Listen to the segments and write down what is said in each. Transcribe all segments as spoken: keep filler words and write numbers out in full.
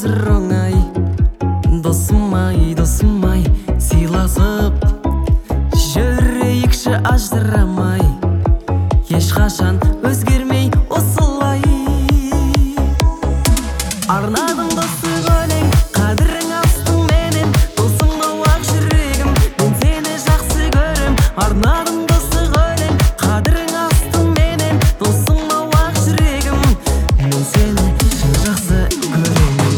азыр оңай. Досым-ай, досым-ай, сыйласып жүрейікші ажырамай, ешқашан өзгермей осылай. Арнадым достық өлең, қадірің астың менен, досыңды уақ жүрегім, мен сені жақсы көрем. Арнадым достық өлең, қадірің астың менен, досыңды уақ жүрегім, мен сені шын жақсы көремін.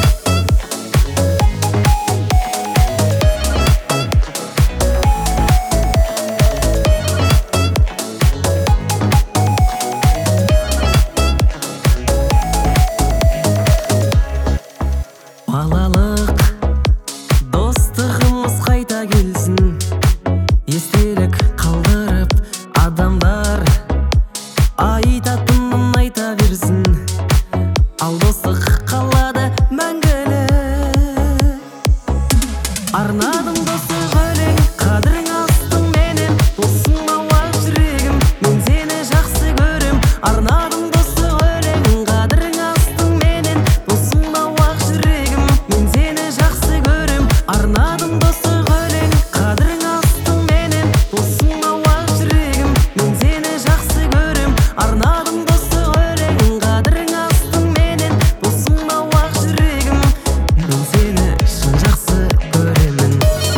Балалық достығымыз қайта келсін, естелік қалдырып адамдар айтатынын айта берсін. Ал достық қалады мәңгілік. Арнадым достық өлең, қадірің астың менен, досыңа уақ жүрегім, мен сені жақсы көрем. Арнадым достық өлең, қадірің астың менен, досыңа уақ жүрегім, мен сені жақсы көрем. Арнадым достық өлең, қадірің астың менен, досыңа уақ жүрегім, мен сені жақсы көрем. Арнадым достық өлең, қадірің астың менен, досыңа уақ жүрегім, мен сені шын жақсы көремін.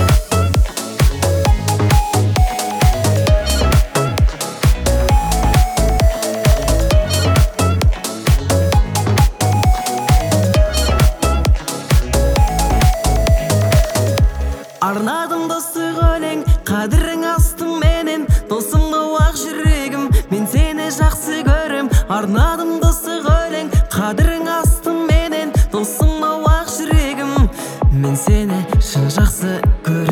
Арнадым достық өлең, қадірің астың менен, досыңды уақ жүрегім, мен сені жақсы көрем. Арнадым достық өлең, қадірің астың менен, досыңды уақ жүрегім, мен сені шын жақсы көрем.